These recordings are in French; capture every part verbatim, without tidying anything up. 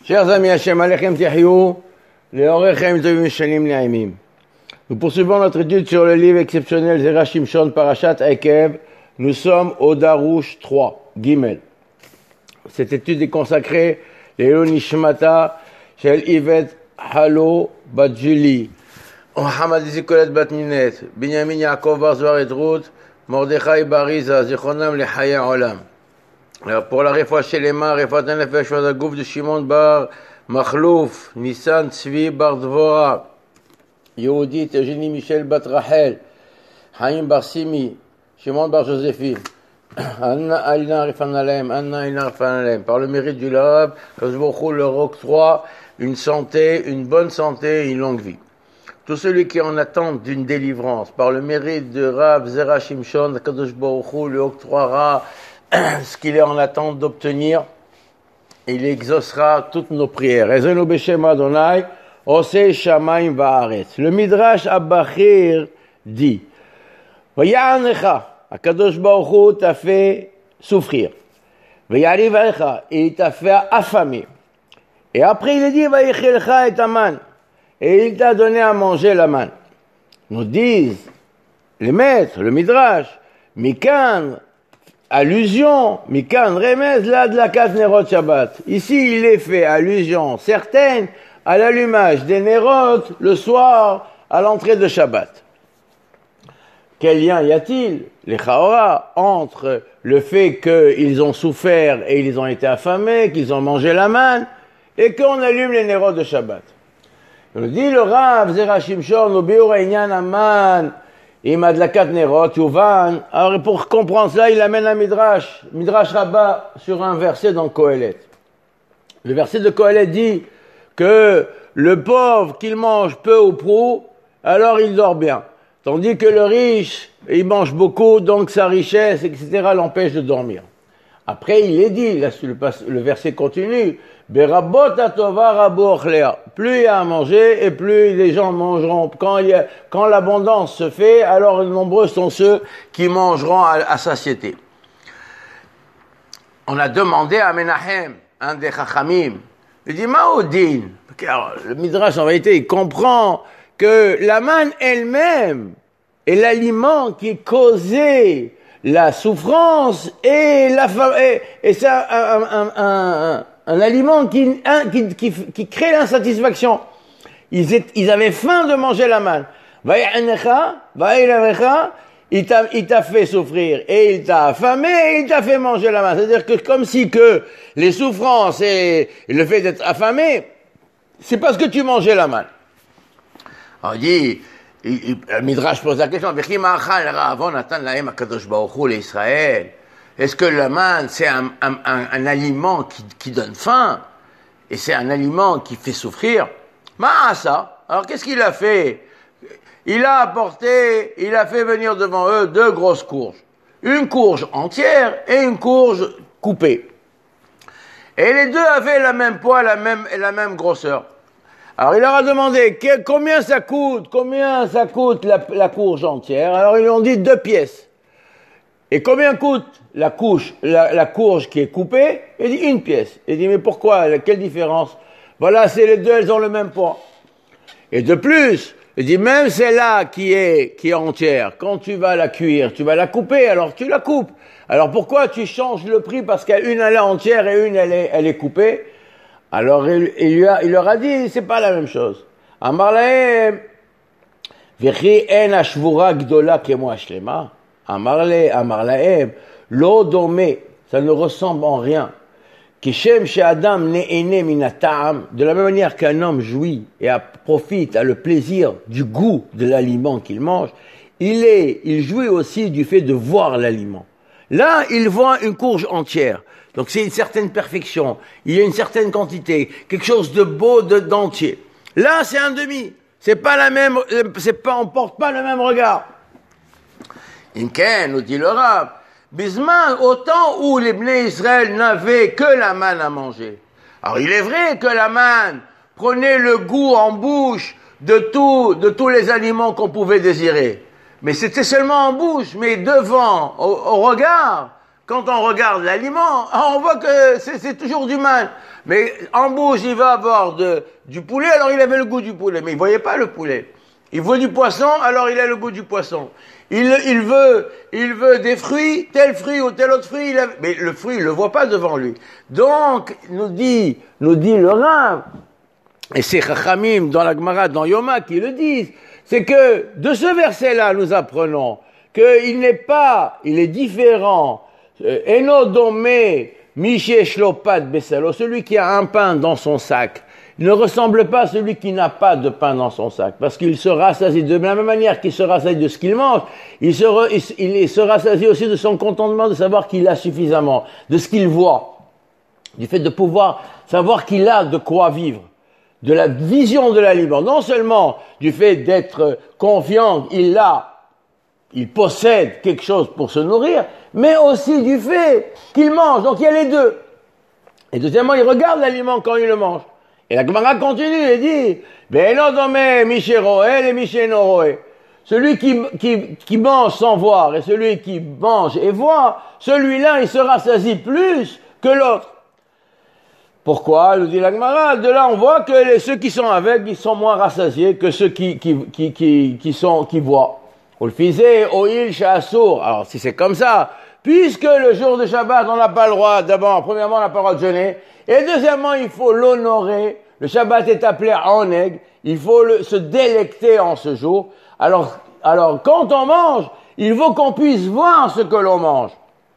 Chers amis, Hashem Alechem Tihyou, Leorechem Tovim Shanim Naimim. Nous poursuivons notre étude sur le livre exceptionnel Zera Shimshon Parashat Ekev. Nous sommes au Darouche trois, Gimel. Cette étude est consacrée Lélo Nishmata, Shel Ivet Halo Bat Julie, Mohamed Zikolet Bat Ninet, Binyamin Yaakov Bar Zohar et Ruth, Mordechai Bariza, Zichronam Lechaya Olam. Alors pour la réfoua chez les mains, réfoua Tanefesh Vadagouf de Shimon Bar Machlouf, Nissan Tzvi Bar Dvora, Yehudit Eugénie Michel Bat Rachel, Haïm Bar Simi, Shimon Bar Joséphine, Anna Aïna Rifanalem, Anna Aïna Rifanalem. Par le mérite du Lab, Kazbochou leur octroie une santé, une bonne santé et une longue vie. Tout celui qui est en attente d'une délivrance, par le mérite de Rav Zera Shimshon, Kadosh Baruch Hu lui octroiera ce qu'il est en attente d'obtenir, et il exaucera toutes nos prières. Ezenu b'shem Adonai, osei shamayim va'aretz. Le Midrash Abachir dit, Vaya'anecha, Akadosh Baruch Hu t'a fait souffrir. Vayariv alecha, il t'a fait affamer. Et après il a dit, Vayichelcha et aman, et il t'a donné à manger la manne. Nous disent les maîtres, le Midrash, Mikan, allusion, Mikan remez la de la kat Nerot Shabbat. Ici, il est fait allusion certaine à l'allumage des Nerot le soir à l'entrée de Shabbat. Quel lien y a-t-il, les Chaora, entre le fait qu'ils ont souffert et ils ont été affamés, qu'ils ont mangé la manne, et qu'on allume les Nerot de Shabbat? On dit le Rav Zera Shimshon, au Biur Einyan Aman, il m'a de la quatre Nerot, Youvan. Alors, pour comprendre cela, il amène un Midrash, Midrash Rabbah, sur un verset dans Kohelet. Le verset de Kohelet dit que le pauvre, qu'il mange peu ou prou, alors il dort bien. Tandis que le riche, il mange beaucoup, donc sa richesse, et cetera, l'empêche de dormir. Après, il est dit, là, le, le verset continue, Berabot atova rabo ochlea. Plus il y a à manger, et plus les gens mangeront. Quand, il y a, quand l'abondance se fait, alors nombreux sont ceux qui mangeront à, à satiété. On a demandé à Menahem, un des Chachamim, il dit, Maoudin, le Midrash en vérité, il comprend que la manne elle-même est l'aliment qui causait la souffrance et la et, et c'est un, un, un, un, un aliment qui, un, qui, qui, qui crée l'insatisfaction. Ils, étaient, ils avaient faim de manger la manne. Il t'a, il t'a fait souffrir et il t'a affamé et il t'a fait manger la manne. C'est-à-dire que comme si que les souffrances et le fait d'être affamé, c'est parce que tu mangeais la manne. On dit, le Midrash pose la question, est-ce que la manne, c'est un, un, un, un aliment qui, qui donne faim, et c'est un aliment qui fait souffrir? Ma ça. Alors qu'est-ce qu'il a fait? Il a apporté, il a fait venir devant eux deux grosses courges. Une courge entière et une courge coupée. Et les deux avaient la même poids, la même, la même grosseur. Alors il leur a demandé que, combien ça coûte, combien ça coûte la, la courge entière. Alors ils lui ont dit deux pièces. Et combien coûte la couche, la, la courge qui est coupée? Il dit une pièce. Il dit mais pourquoi? Quelle différence? Voilà, c'est les deux, elles ont le même poids. Et de plus, il dit même celle-là qui est qui est entière, quand tu vas la cuire, tu vas la couper, alors tu la coupes. Alors pourquoi tu changes le prix parce qu'une elle est entière et une elle est elle est coupée? Alors il, il, lui a, il leur a dit, c'est pas la même chose. Amar lahem, v'chi en ashvura gdola kemo ashlema. Amar le, amar lahem, lo domé, ça ne ressemble en rien. Kishem she'adam ne'ene minatam, de la même manière qu'un homme jouit et a, profite, a le plaisir du goût de l'aliment qu'il mange, il est, il jouit aussi du fait de voir l'aliment. Là, il voit une courge entière. Donc c'est une certaine perfection, il y a une certaine quantité, quelque chose de beau, de d'entier. Là, c'est un demi. C'est pas la même, c'est pas, on porte pas le même regard. Inken, nous dit le Rav, Bisman, au temps où les Bnei Israël n'avaient que la manne à manger. Alors il est vrai que la manne prenait le goût en bouche de tout, de tous les aliments qu'on pouvait désirer. Mais c'était seulement en bouche, mais devant, au, au regard, quand on regarde l'aliment, on voit que c'est, c'est toujours du mal. Mais en bouche, il va avoir de, du poulet, alors il avait le goût du poulet. Mais il voyait pas le poulet. Il veut du poisson, alors il a le goût du poisson. Il, il veut, il veut des fruits, tel fruit ou tel autre fruit, il a, mais le fruit, il le voit pas devant lui. Donc, nous dit, nous dit le Rav, et c'est Chachamim dans la Gemara, dans Yoma qui le disent, c'est que de ce verset-là, nous apprenons qu'il n'est pas, il est différent, Eno domé miché shlopat besalo, celui qui a un pain dans son sac, il ne ressemble pas à celui qui n'a pas de pain dans son sac, parce qu'il se rassasie de la même manière qu'il se rassasie de ce qu'il mange, il se, re, il, il se rassasie aussi de son contentement de savoir qu'il a suffisamment, de ce qu'il voit, du fait de pouvoir savoir qu'il a de quoi vivre, de la vision de l'aliment, non seulement du fait d'être confiant, il a, il possède quelque chose pour se nourrir, mais aussi du fait qu'il mange, donc il y a les deux. Et deuxièmement, il regarde l'aliment quand il le mange. Et la Gemara continue et dit, ben non, domé, miché roé, et miché no roé. Celui qui, qui, qui mange sans voir et celui qui mange et voit, celui-là, il se rassasie plus que l'autre. Pourquoi? Nous dit la Gemara. De là, on voit que les, ceux qui sont avec, ils sont moins rassasiés que ceux qui, qui, qui, qui, qui sont, qui voient. On le faisait, oil, chassour. Alors, si c'est comme ça, puisque le jour de Shabbat, on n'a pas le droit, d'abord, premièrement, on n'a pas le droit de jeûner, et deuxièmement, il faut l'honorer. Le Shabbat est appelé Oneg. Il faut le, se délecter en ce jour. Alors, alors, quand on mange, il faut qu'on puisse voir ce que l'on mange.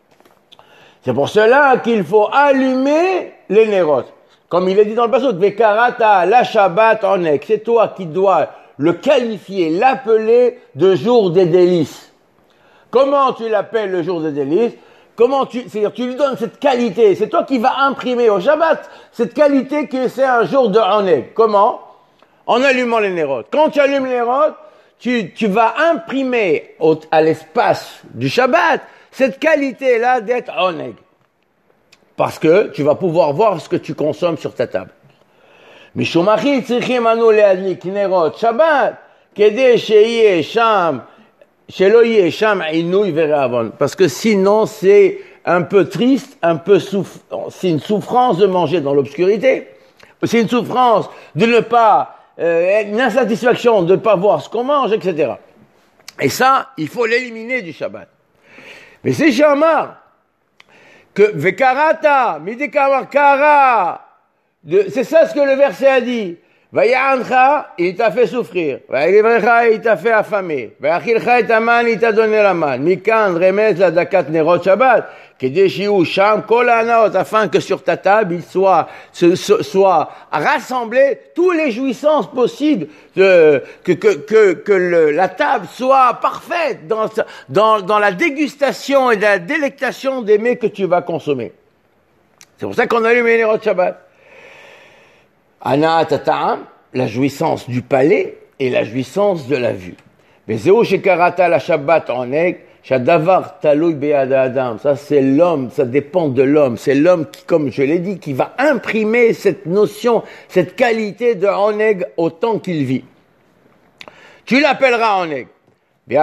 C'est pour cela qu'il faut allumer les nérotes. Comme il est dit dans le passage, Vekarata, la Shabbat Oneg. C'est toi qui dois le qualifier, l'appeler de jour des délices. Comment tu l'appelles le jour des délices? Comment tu, c'est-à-dire, tu lui donnes cette qualité. C'est toi qui vas imprimer au Shabbat cette qualité que c'est un jour de Oneg. Comment? En allumant les nérotes. Quand tu allumes les nérotes, tu, tu vas imprimer au, à l'espace du Shabbat cette qualité-là d'être Oneg. Parce que tu vas pouvoir voir ce que tu consommes sur ta table. Mishumachi tzrichim anu leadlik nerot Shabbat kede sheyeh sham shelo yeh sham inouy ve'ravon. Parce que sinon c'est un peu triste, un peu souff... c'est une souffrance de manger dans l'obscurité. C'est une souffrance de ne pas, euh, une insatisfaction de ne pas voir ce qu'on mange, et cetera. Et ça, il faut l'éliminer du Shabbat. Mais c'est Shamar que vekarata midekamar kara. De, c'est ça ce que le verset a dit. Vayancha, il t'a fait souffrir. Vayivrecha, il t'a fait affamer. Vayachilcha et aman, il t'a donné la manne. Mikan remez la dakat nerot Shabbat. Kedeshiu sham kol hanaot, afin que sur ta table il soit, se, se, soit rassemblé tous les jouissances possibles, de, que que que que le, la table soit parfaite dans dans dans la dégustation et la délectation des mets que tu vas consommer. C'est pour ça qu'on allume les nerot Shabbat. Ana'at ta'am, la jouissance du palais et la jouissance de la vue. Mais zéo shekarata la Shabbat Oneg, shadavar taloui be'ad adam. Ça c'est l'homme, ça dépend de l'homme. C'est l'homme qui, comme je l'ai dit, qui va imprimer cette notion, cette qualité de Oneg au temps qu'il vit. Tu l'appelleras Oneg. Même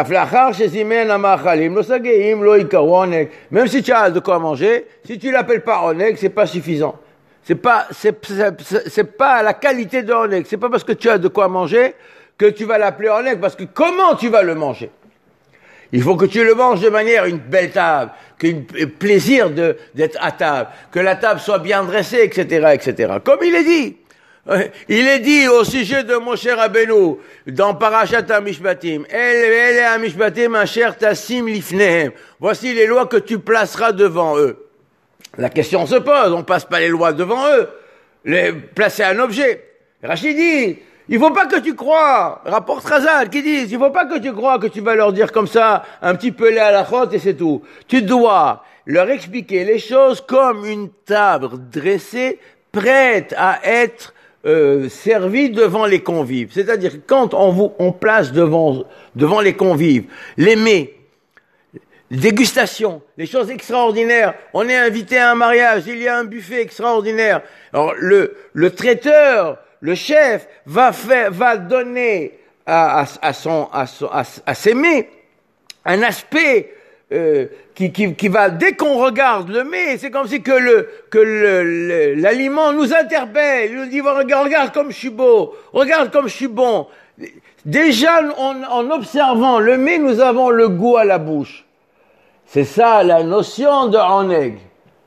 si tu as de quoi manger, si tu l'appelles pas Oneg, c'est pas suffisant. C'est pas, c'est, c'est, c'est pas la qualité de Oneg. C'est pas parce que tu as de quoi manger que tu vas l'appeler Oneg, parce que comment tu vas le manger? Il faut que tu le manges de manière, une belle table, qu'un plaisir de, d'être à table, que la table soit bien dressée, et cetera, et cetera. Comme il est dit. Il est dit au sujet de Moshe Rabbeinu, dans Parashat HaMishpatim, El, El, HaMishpatim, Asher Tassim Lifnehem. Voici les lois que tu placeras devant eux. La question se pose, on passe pas les lois devant eux, les, placer un objet. Rachid dit, il faut pas que tu crois, rapporte Razal qui dit, il faut pas que tu crois que tu vas leur dire comme ça, un petit peu les halachot et c'est tout. Tu dois leur expliquer les choses comme une table dressée, prête à être euh, servie devant les convives. C'est-à-dire que quand on, vous, on place devant, devant les convives les mets, dégustation, les choses extraordinaires. On est invité à un mariage, il y a un buffet extraordinaire. Alors le le traiteur, le chef va faire, va donner à, à, à son à, son, à, à ses mets un aspect euh, qui, qui, qui va, dès qu'on regarde le mets, c'est comme si que le, que le, le, l'aliment nous interpelle, il nous dit, regarde, regarde comme je suis beau, regarde comme je suis bon. Déjà, en, en observant le mets, nous avons le goût à la bouche. C'est ça la notion de oneg.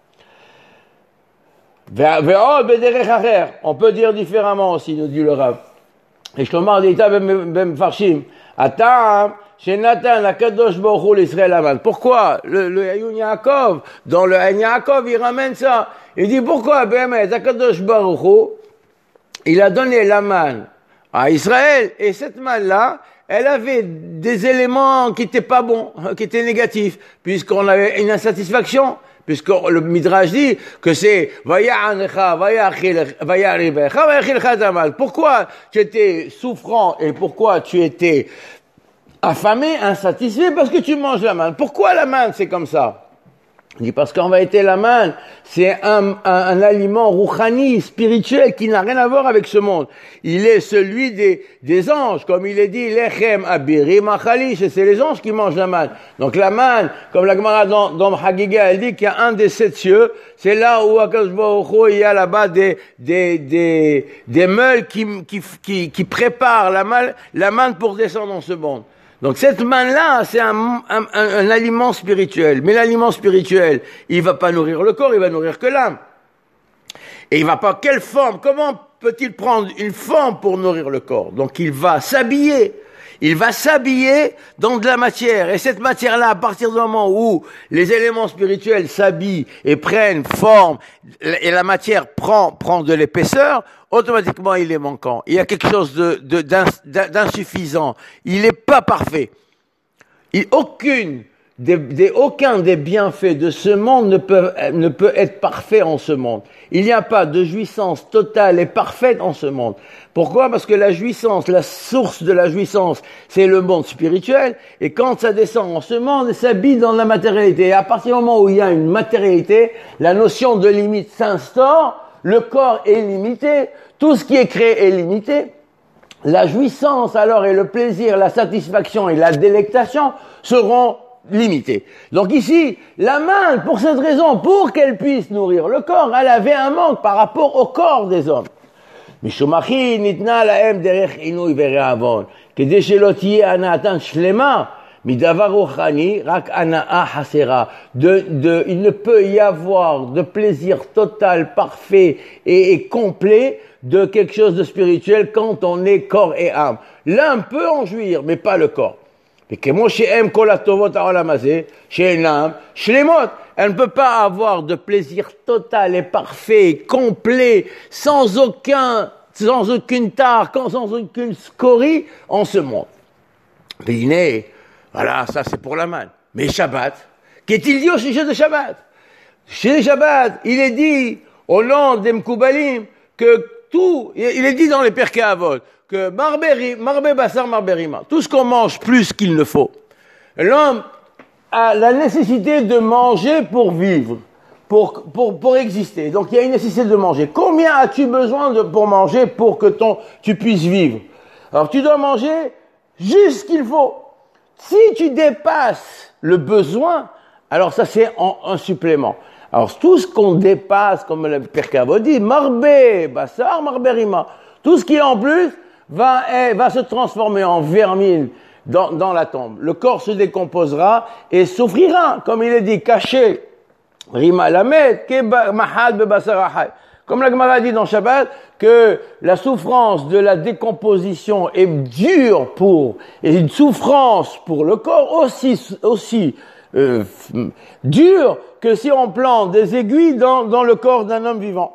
On peut dire différemment aussi, nous dit le Rav. Et Shlomo Ardita ben Farshim, Atam, chez Nathan, la Kadosh Baruch Hu l'Israël Aman. Pourquoi le, le Hayun Yaakov, dans le Hayun Yaakov, il ramène ça. Il dit pourquoi, Bémet, la Kadosh Baruch Hu, il a donné la manne à Israël, et cette manne-là, elle avait des éléments qui étaient pas bons, qui étaient négatifs, puisqu'on avait une insatisfaction. Puisque le Midrash dit que c'est pourquoi tu étais souffrant et pourquoi tu étais affamé, insatisfait, parce que tu manges la manne. Pourquoi la manne c'est comme ça? Il dit parce qu'en vérité la manne c'est un, un, un aliment rouchani, spirituel, qui n'a rien à voir avec ce monde. Il est celui des, des anges, comme il est dit, lechem abirim achalish, et c'est les anges qui mangent la manne. Donc la manne, comme la Gemara dans, dans Hagiga, elle dit qu'il y a un des sept cieux, c'est là où Akadosh Baruch Hu, il y a là-bas des, des, des, des meules qui, qui, qui, qui préparent la manne, la manne pour descendre dans ce monde. Donc cette manne-là, c'est un, un, un, un aliment spirituel. Mais l'aliment spirituel, il va pas nourrir le corps, il va nourrir que l'âme. Et il va pas, quelle forme? Comment peut-il prendre une forme pour nourrir le corps? Donc il va s'habiller. Il va s'habiller dans de la matière. Et cette matière-là, à partir du moment où les éléments spirituels s'habillent et prennent forme, et la matière prend, prend de l'épaisseur, automatiquement il est manquant. Il y a quelque chose de, de, d'insuffisant. Il n'est pas parfait. Il, aucune, des, des, aucun des bienfaits de ce monde ne peut, ne peut être parfait en ce monde. Il n'y a pas de jouissance totale et parfaite en ce monde. Pourquoi? Parce que la jouissance, la source de la jouissance, c'est le monde spirituel. Et quand ça descend en ce monde, ça s'habille dans la matérialité. Et à partir du moment où il y a une matérialité, la notion de limite s'instaure. Le corps est limité. Tout ce qui est créé est limité. La jouissance, alors, et le plaisir, la satisfaction et la délectation seront limités. Donc ici, la manne, pour cette raison, pour qu'elle puisse nourrir le corps, elle avait un manque par rapport au corps des hommes. משומחי ניתנה להם דרך עינוי ורעבון, כדי שלא תהיה הנאתן שלמה מדבר רוחני, רק הנאה חסרה. De, de, il ne peut y avoir de plaisir total, parfait et, et complet de quelque chose de spirituel quand on est corps et âme. L'âme peut en jouir, mais pas le corps. וכמו שאין כל הטובות העולם הזה, שאינם שלמות, elle ne peut pas avoir de plaisir total et parfait, complet, sans aucun, sans aucune tare, sans aucune scorie en ce monde. Mais voilà, ça c'est pour la manne. Mais Shabbat, qu'est-il dit au sujet de Shabbat? Chez les Shabbat, il est dit, au nom des Mkoubalim, que tout, il est dit dans les Pirkei Avot, que marberi, marbe basar marberima, tout ce qu'on mange plus qu'il ne faut. L'homme a la nécessité de manger pour vivre, pour, pour, pour exister. Donc il y a une nécessité de manger. Combien as-tu besoin de, pour manger pour que ton, tu puisses vivre? Alors tu dois manger juste ce qu'il faut. Si tu dépasses le besoin, alors ça c'est en, un supplément. Alors tout ce qu'on dépasse, comme le Pirkei Avot dit, marbe basar marberima, tout ce qui est en plus va, eh, va se transformer en vermine dans, dans la tombe. Le corps se décomposera et souffrira, comme il est dit, caché. Rima lamed, ke mahal be basar ahay. Comme la Gemara dit dans Shabbat, que la souffrance de la décomposition est dure pour, et une souffrance pour le corps aussi, aussi euh, dure que si on plante des aiguilles dans, dans le corps d'un homme vivant.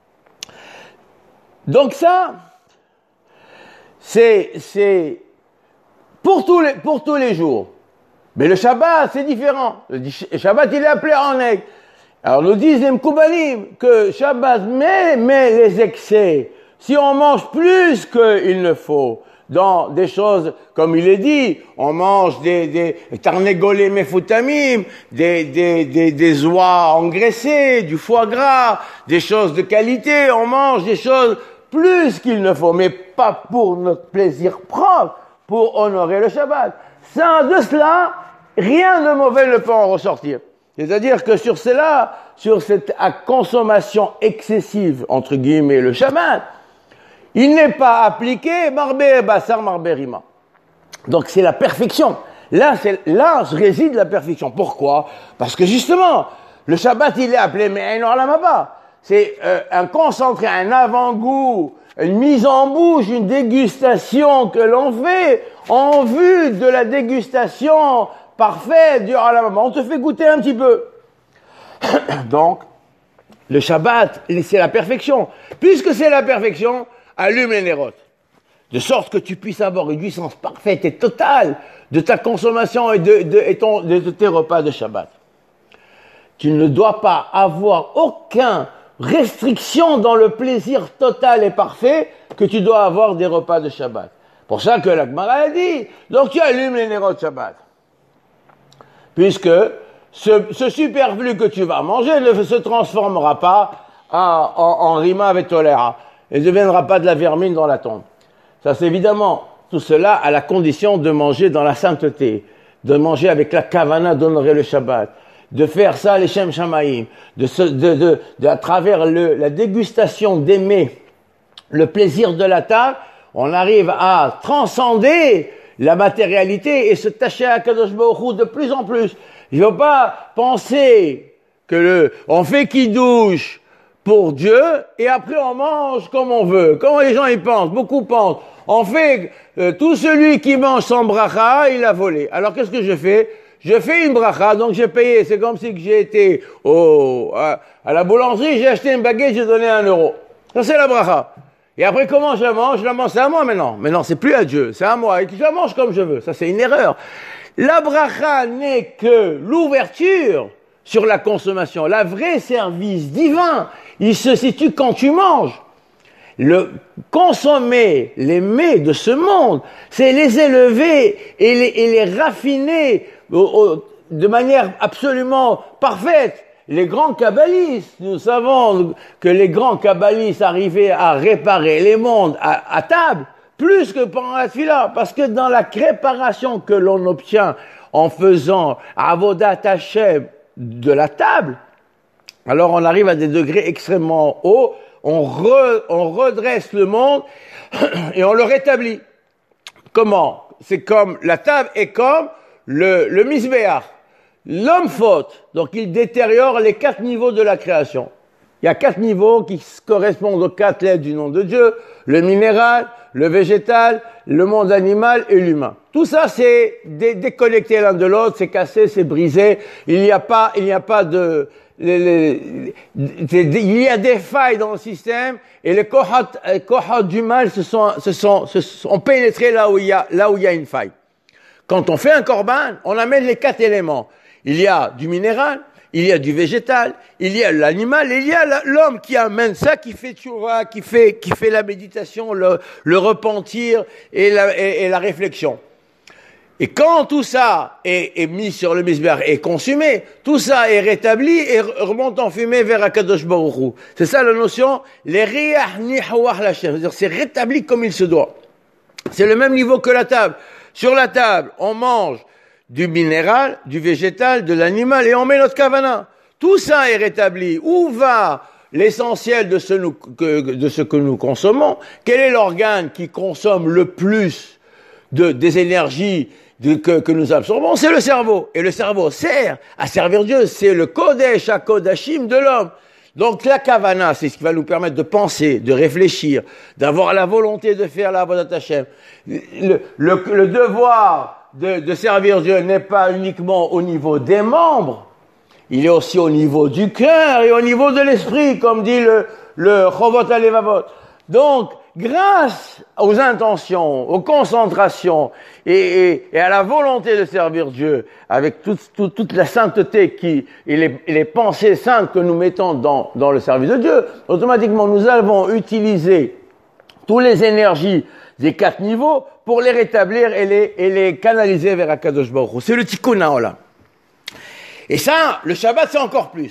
Donc ça, c'est, c'est pour tous les, pour tous les jours. Mais le Shabbat, c'est différent. Le Shabbat, il est appelé Oneg. Alors, nous disent les Mkoubalim que Shabbat met, met les excès. Si on mange plus qu'il ne faut, dans des choses, comme il est dit, on mange des, des tarnegolés mefoutamim, des, des, des, des oies engraissées, du foie gras, des choses de qualité, on mange des choses plus qu'il ne faut, mais pas pour notre plaisir propre, pour honorer le Shabbat. Sans de cela, rien de mauvais ne peut en ressortir. C'est-à-dire que sur cela, sur cette consommation excessive, entre guillemets, le Shabbat, il n'est pas appliqué Marbé Bassar Marbé Rima. Donc c'est la perfection. Là, c'est, là réside la perfection. Pourquoi? Parce que justement, le Shabbat, il est appelé Me'en Olamaba. C'est euh, un concentré, un avant-goût, une mise en bouche, une dégustation que l'on fait en vue de la dégustation parfaite du Olamaba. On te fait goûter un petit peu. Donc, le Shabbat, c'est la perfection. Puisque c'est la perfection, allume les nérotes. De sorte que tu puisses avoir une jouissance parfaite et totale de ta consommation et de, de, et ton, de, de tes repas de Shabbat. Tu ne dois pas avoir aucune restriction dans le plaisir total et parfait que tu dois avoir des repas de Shabbat. Pour ça que la Gemara a dit, donc tu allumes les nérotes Shabbat. Puisque ce, ce superflu que tu vas manger ne se transformera pas en, en, en rima avec tolera. Et ne deviendra pas de la vermine dans la tombe. Ça, c'est évidemment tout cela à la condition de manger dans la sainteté, de manger avec la kavana d'honorer le Shabbat, de faire ça les Shem Shamaïm, de, de, de, de, de, à travers le, la dégustation d'aimer le plaisir de la table, on arrive à transcender la matérialité et se tacher à Kadosh Baruch Hu de plus en plus. Il ne faut pas penser que le, on fait kiddush pour Dieu et après on mange comme on veut. Comment les gens y pensent? Beaucoup pensent. On fait, euh, tout celui qui mange sans bracha, il a volé. Alors qu'est-ce que je fais? Je fais une bracha, donc j'ai payé. C'est comme si j'ai été au, à, à la boulangerie, j'ai acheté une baguette, j'ai donné un euro. Ça c'est la bracha. Et après comment je la mange? Je la mange, c'est à moi maintenant. Mais non, c'est plus à Dieu, c'est à moi. Et je la mange comme je veux. Ça c'est une erreur. La bracha n'est que l'ouverture sur la consommation. La vraie service divin, il se situe quand tu manges. Le consommer les mets de ce monde, c'est les élever et les, et les raffiner au, au, de manière absolument parfaite. Les grands kabbalistes, nous savons que les grands kabbalistes arrivaient à réparer les mondes à, à table, plus que pendant la tefila, parce que dans la réparation que l'on obtient en faisant avodat Hashem de la table, alors on arrive à des degrés extrêmement hauts, on, re, on redresse le monde et on le rétablit. Comment? C'est comme, la table est comme le, le misbéach. L'homme faute, donc il détériore les quatre niveaux de la création. Il y a quatre niveaux qui correspondent aux quatre lettres du nom de Dieu, le minéral, le végétal, le monde animal et l'humain. Tout ça, c'est dé- déconnecté l'un de l'autre, c'est cassé, c'est brisé. Il n'y a pas, il n'y a pas de, les, les, les, il y a des failles dans le système et les kohot, les kohot du mal se sont, se sont, se sont pénétrés là où il y a, là où il y a une faille. Quand on fait un korban, on amène les quatre éléments. Il y a du minéral, il y a du végétal, il y a l'animal, et il y a l'homme qui amène ça, qui fait tchouva, qui fait, qui fait la méditation, le, le repentir et la, et, et la réflexion. Et quand tout ça est, est mis sur le misbéach et consumé, tout ça est rétabli et remonte en fumée vers Akadosh Baruch Hu. C'est ça la notion, les riach nihawach lachem, c'est-à-dire c'est rétabli comme il se doit. C'est le même niveau que la table. Sur la table, on mange du minéral, du végétal, de l'animal, et on met notre kavana. Tout ça est rétabli. Où va l'essentiel de ce, nous, que, de ce que nous consommons? Quel est l'organe qui consomme le plus de, des énergies de, que, que nous absorbons? C'est le cerveau. Et le cerveau sert à servir Dieu. C'est le kodesh à kodashim de l'homme. Donc la kavana, c'est ce qui va nous permettre de penser, de réfléchir, d'avoir la volonté de faire la avodat Hashem. Le, le, le devoir de, de servir Dieu n'est pas uniquement au niveau des membres, il est aussi au niveau du cœur et au niveau de l'esprit, comme dit le, le Chovot HaLevavot. Donc, grâce aux intentions, aux concentrations et, et, et à la volonté de servir Dieu, avec toute, toute, toute la sainteté qui, et, les, et les pensées saintes que nous mettons dans, dans le service de Dieu, automatiquement nous avons utilisé toutes les énergies des quatre niveaux pour les rétablir et les, et les canaliser vers Akadosh Baruch Hu. C'est le Tikkun Haolam. Et ça, le Shabbat, c'est encore plus.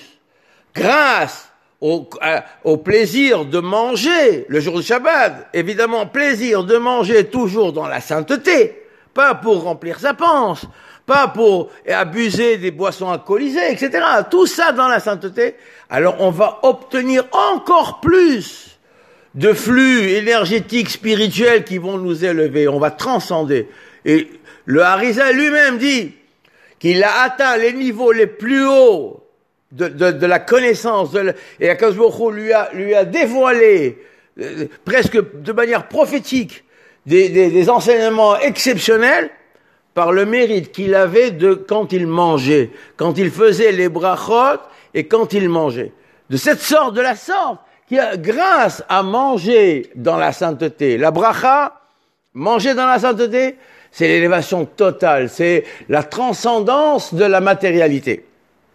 Grâce au, à, au plaisir de manger le jour du Shabbat, évidemment, plaisir de manger toujours dans la sainteté, pas pour remplir sa panse, pas pour abuser des boissons alcoolisées, et cetera. Tout ça dans la sainteté. Alors on va obtenir encore plus de flux énergétiques, spirituels qui vont nous élever. On va transcender. Et le Harizal lui-même dit qu'il a atteint les niveaux les plus hauts de, de, de la connaissance. De la, et Akadosh Baruch Hu lui a, lui a dévoilé, euh, presque de manière prophétique, des, des, des enseignements exceptionnels par le mérite qu'il avait de quand il mangeait, quand il faisait les brachot et quand il mangeait. De cette sorte, de la sorte, qui a, grâce à manger dans la sainteté, la bracha, manger dans la sainteté, c'est l'élévation totale, c'est la transcendance de la matérialité.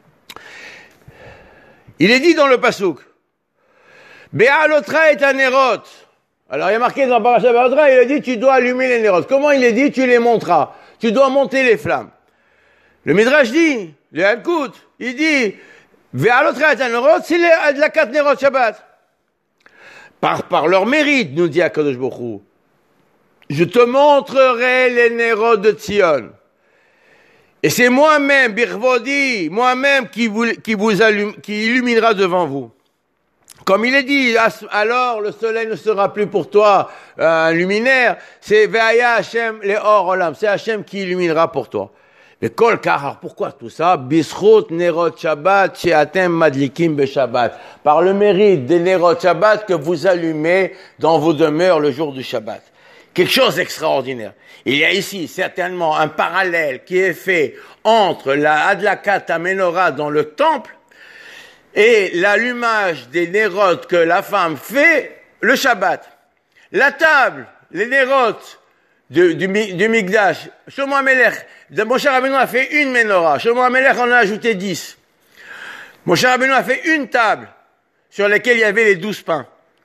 Il est dit dans le pasouk, Be'alotra et anerot. Alors il y a marqué dans Parashat Be'alotra, il a dit tu dois allumer les nerot. Comment il est dit? Tu les monteras. Tu dois monter les flammes. Le Midrash dit, le Halkut, il dit, Ve'alotra et anerot, c'est les adlakat nerot Shabbat. Par, par leur mérite, nous dit Akadosh Baruch Hu, je te montrerai les nerot de Tzion. Et c'est moi-même, Birvodi, moi-même qui vous, qui vous allume, qui illuminera devant vous. Comme il est dit, alors le soleil ne sera plus pour toi un luminaire, c'est Ve'aya Hashem le'or olam, c'est Hashem qui illuminera pour toi. Mais kol kahar, pourquoi tout ça? Bischut nerot Shabbat she'atem madlikim beShabbat. Par le mérite des nerot Shabbat que vous allumez dans vos demeures le jour du Shabbat. Quelque chose d'extraordinaire. Il y a ici certainement un parallèle qui est fait entre la Adlakat HaMenorah dans le temple et l'allumage des nérotes que la femme fait le Shabbat. La table, les nérotes du, du, du Mikdash, Shlomo HaMelech, Moshe Rabbeinu a fait une menorah, Shlomo HaMelech en a ajouté dix. Moshe Rabbeinu a fait une table sur laquelle il y avait les douze pains.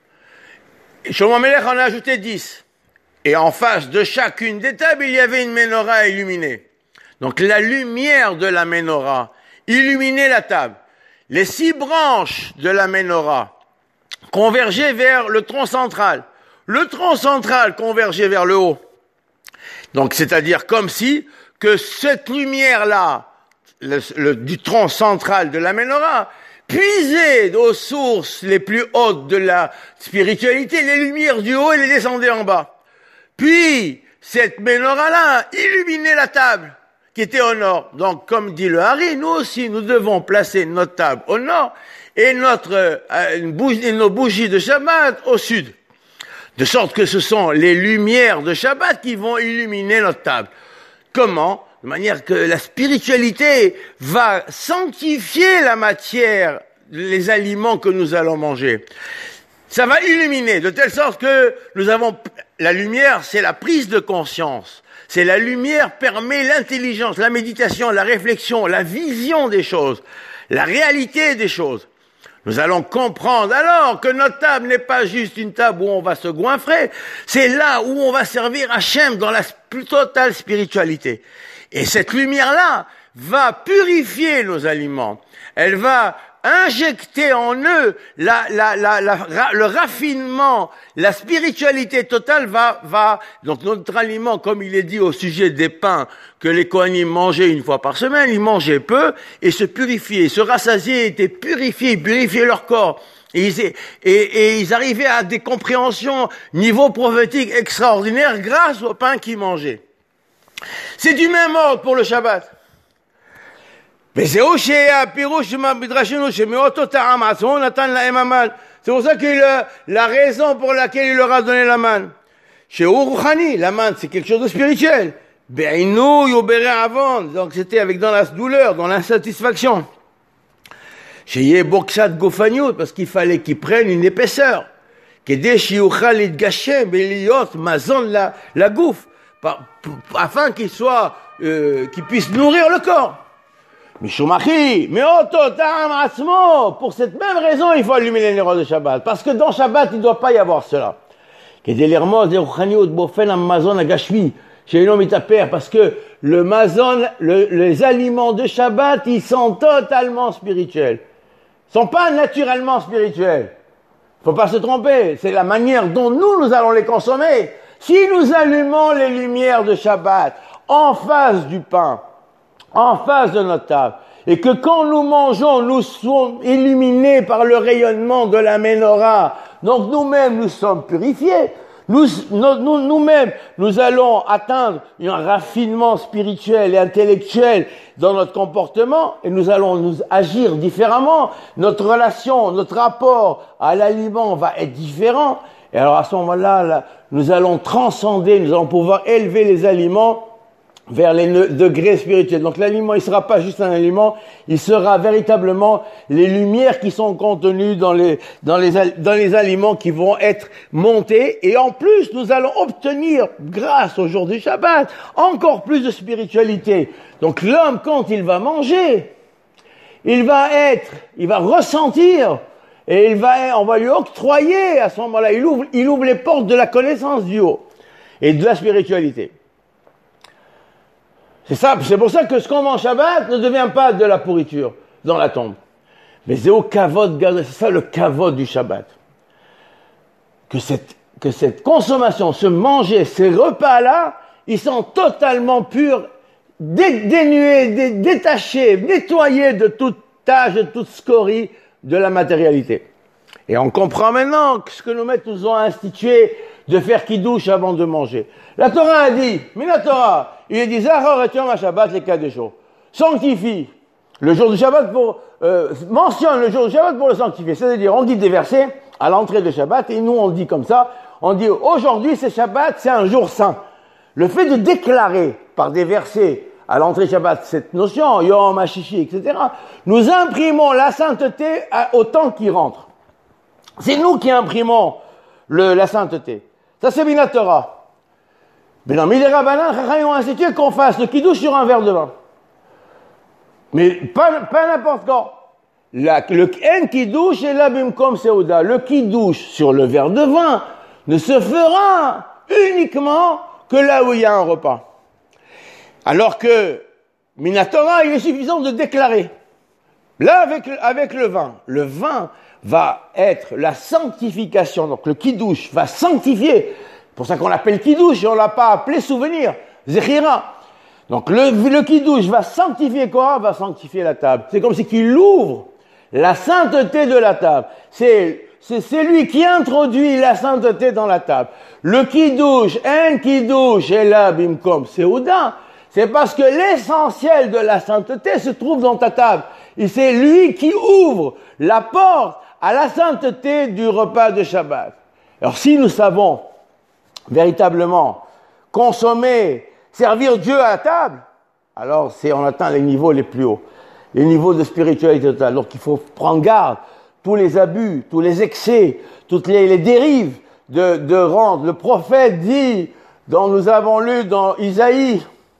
Shlomo HaMelech en a ajouté dix. Et en face de chacune des tables, il y avait une menorah illuminée. Donc la lumière de la menorah illuminait la table. Les six branches de la menorah convergeaient vers le tronc central. Le tronc central convergeait vers le haut. Donc c'est-à-dire comme si que cette lumière-là, le, le, du tronc central de la menorah, puisait aux sources les plus hautes de la spiritualité, les lumières du haut et les descendaient en bas. Puis, cette menorah-là illuminait la table qui était au nord. Donc, comme dit le Hari, nous aussi, nous devons placer notre table au nord et notre, euh, bougie, nos bougies de Shabbat au sud. De sorte que ce sont les lumières de Shabbat qui vont illuminer notre table. Comment? De manière que la spiritualité va sanctifier la matière, les aliments que nous allons manger. Ça va illuminer, de telle sorte que nous avons... La lumière, c'est la prise de conscience. C'est la lumière permet l'intelligence, la méditation, la réflexion, la vision des choses, la réalité des choses. Nous allons comprendre alors que notre table n'est pas juste une table où on va se goinfrer, c'est là où on va servir Hachem dans la plus totale spiritualité. Et cette lumière-là va purifier nos aliments. Elle va injecter en eux la, la, la, la, le raffinement, la spiritualité totale va, va, donc notre aliment, comme il est dit au sujet des pains que les Kohanim mangeaient une fois par semaine, ils mangeaient peu et se purifiaient, se rassasiaient, étaient purifiés, purifiaient leur corps. Et ils, et, et ils arrivaient à des compréhensions niveau prophétique extraordinaires grâce au pain qu'ils mangeaient. C'est du même ordre pour le Shabbat. C'est pour ça que la raison pour laquelle il leur a donné la manne. Chez Uruchani, la manne, c'est quelque chose de spirituel. Donc c'était avec dans la douleur, dans l'insatisfaction. Chez Yeboksat Gofaniot, parce qu'il fallait qu'ils prennent une épaisseur. La, la gouffe, afin qu'il soit, euh, qu'il puisse nourrir le corps. Mishumachi, mais pour cette même raison, il faut allumer les nérodes de Shabbat. Parce que dans Shabbat, il ne doit pas y avoir cela. Parce que le mazon, le, les aliments de Shabbat, ils sont totalement spirituels. Ils ne sont pas naturellement spirituels. Il ne faut pas se tromper. C'est la manière dont nous, nous allons les consommer. Si nous allumons les lumières de Shabbat en face du pain, en face de notre table. Et que quand nous mangeons, nous sommes illuminés par le rayonnement de la menorah. Donc nous-mêmes, nous sommes purifiés. Nous, nous, nous-mêmes, nous allons atteindre un raffinement spirituel et intellectuel dans notre comportement et nous allons nous agir différemment. Notre relation, notre rapport à l'aliment va être différent. Et alors à ce moment-là, là, nous allons transcender, nous allons pouvoir élever les aliments vers les degrés spirituels. Donc l'aliment, il sera pas juste un aliment, il sera véritablement les lumières qui sont contenues dans les, dans les, dans les aliments qui vont être montés. Et en plus, nous allons obtenir, grâce au jour du Shabbat, encore plus de spiritualité. Donc l'homme, quand il va manger, il va être, il va ressentir, et il va, on va lui octroyer à ce moment-là, il ouvre, il ouvre les portes de la connaissance du haut et de la spiritualité. C'est ça, c'est pour ça que ce qu'on mange Shabbat ne devient pas de la pourriture dans la tombe. Mais c'est au kavod, c'est ça le kavod du Shabbat. Que cette, que cette consommation, ce manger, ces repas-là, ils sont totalement purs, dé, dénués, dé, détachés, nettoyés de toute tâche, de toute scorie de la matérialité. Et on comprend maintenant que ce que nos maîtres nous ont institué de faire kiddush avant de manger. La Torah a dit, mais la Torah, il a dit, Zachor et Yom HaShabbat, les quatre jours. Sanctifie le jour du Shabbat pour, euh, mentionne le jour du Shabbat pour le sanctifier. C'est-à-dire, on dit des versets à l'entrée de Shabbat, et nous on dit comme ça, on dit, aujourd'hui c'est Shabbat, c'est un jour saint. Le fait de déclarer par des versets à l'entrée de Shabbat cette notion, Yom HaShishi, et cetera, nous imprimons la sainteté à, au temps qui rentre. C'est nous qui imprimons le, la sainteté. Ça, c'est Binat Torah. Mais non, mais les rabbinans, ils ont institué qu'on fasse le kiddush sur un verre de vin. Mais pas, pas n'importe quand. La, le en kiddush et la bimkom seuda. Le kiddush sur le verre de vin ne se fera uniquement que là où il y a un repas. Alors que Binat Torah, il est suffisant de déclarer. Là, avec, avec le vin, le vin va être la sanctification. Donc le kiddush va sanctifier. C'est pour ça qu'on l'appelle kiddush et on l'a pas appelé souvenir. Zechira. Donc le, le kiddush va sanctifier quoi? Va sanctifier la table. C'est comme si qu'il ouvre la sainteté de la table. C'est, c'est, c'est lui qui introduit la sainteté dans la table. Le kiddush, un kiddush, et là, bimkom, seuda. C'est parce que l'essentiel de la sainteté se trouve dans ta table. Et c'est lui qui ouvre la porte à la sainteté du repas de Shabbat. Alors si nous savons véritablement consommer, servir Dieu à la table, alors c'est, on atteint les niveaux les plus hauts, les niveaux de spiritualité totale. Donc il faut prendre garde, tous les abus, tous les excès, toutes les, les dérives de, de rendre. Le prophète dit, dont nous avons lu dans Isaïe,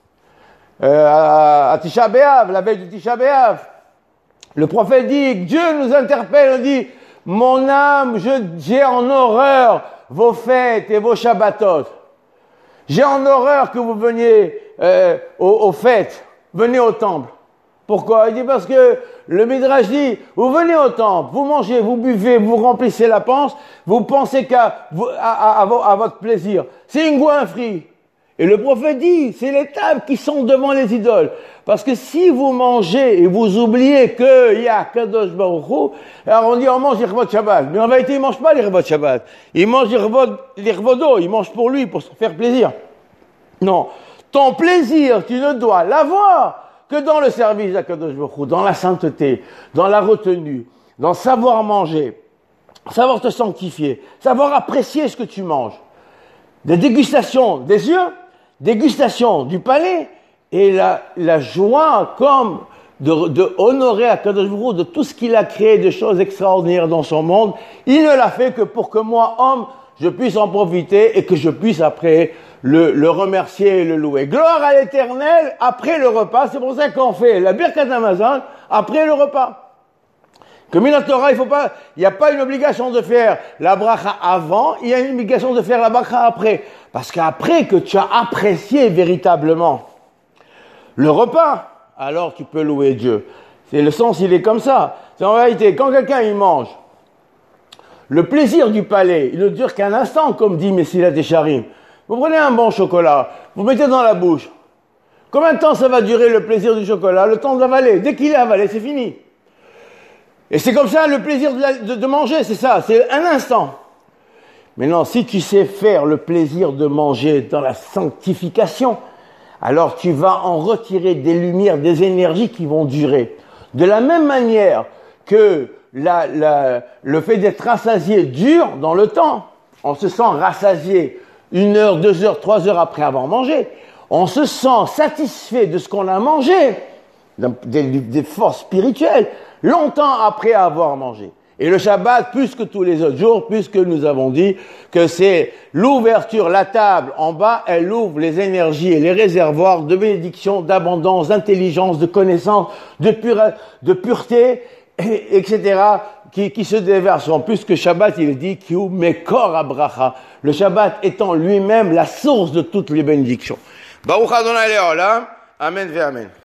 euh, à, à Tisha B'Av, la veille de Tisha B'Av, le prophète dit, Dieu nous interpelle, on dit, mon âme, je, j'ai en horreur vos fêtes et vos Shabbatot. J'ai en horreur que vous veniez euh, aux, aux fêtes, venez au temple. Pourquoi? Il dit parce que le Midrash dit, vous venez au temple, vous mangez, vous buvez, vous remplissez la panse, vous pensez qu'à à, à, à, à votre plaisir. C'est une goinfrie. Et le prophète dit, c'est les tables qui sont devant les idoles. Parce que si vous mangez et vous oubliez qu'il y a Kadosh Baruch Hu, alors on dit on mange les Revot Shabbat. Mais en vérité, il ne mange pas les Revot Shabbat. Il mange les Revot, les Revodo, il mange pour lui, pour se faire plaisir. Non. Ton plaisir, tu ne dois l'avoir que dans le service d'Akadosh Baruch Hu, dans la sainteté, dans la retenue, dans savoir manger, savoir te sanctifier, savoir apprécier ce que tu manges. Des dégustations des yeux, dégustation du palais, et la, la joie comme de, de honorer Akadosh Baruch Hu de tout ce qu'il a créé de choses extraordinaires dans son monde. Il ne l'a fait que pour que moi, homme, je puisse en profiter et que je puisse après le, le remercier et le louer. Gloire à l'Éternel après le repas. C'est pour ça qu'on fait la Birkat Hamazon après le repas. Comme la Torah, il faut pas, il n'y a pas une obligation de faire la bracha avant, il y a une obligation de faire la bracha après. Parce qu'après que tu as apprécié véritablement le repas, alors tu peux louer Dieu. C'est le sens, il est comme ça. C'est en réalité, quand quelqu'un il mange, le plaisir du palais, il ne dure qu'un instant, comme dit Messilat Yesharim. Vous prenez un bon chocolat, vous mettez dans la bouche. Combien de temps ça va durer le plaisir du chocolat? Le temps de l'avaler. Dès qu'il est avalé, c'est fini. Et c'est comme ça le plaisir de, la, de, de manger, c'est ça, c'est un instant. Maintenant, si tu sais faire le plaisir de manger dans la sanctification, alors tu vas en retirer des lumières, des énergies qui vont durer. De la même manière que la, la, le fait d'être rassasié dure dans le temps. On se sent rassasié une heure, deux heures, trois heures après avoir mangé. On se sent satisfait de ce qu'on a mangé, des, des forces spirituelles, longtemps après avoir mangé. Et le Shabbat, plus que tous les autres jours, puisque nous avons dit que c'est l'ouverture, la table en bas, elle ouvre les énergies et les réservoirs de bénédiction, d'abondance, d'intelligence, de connaissance, de, pure, de pureté, et, etc., qui, qui se déverseront. Puisque Shabbat, il dit « Kiou mekor abracha », le Shabbat étant lui-même la source de toutes les bénédictions. Baruch Adonai Leolam, Amen ve Amen.